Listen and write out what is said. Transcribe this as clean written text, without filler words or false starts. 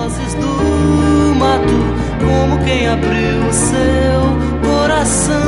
vozes do mato, como quem abriu o seu coração.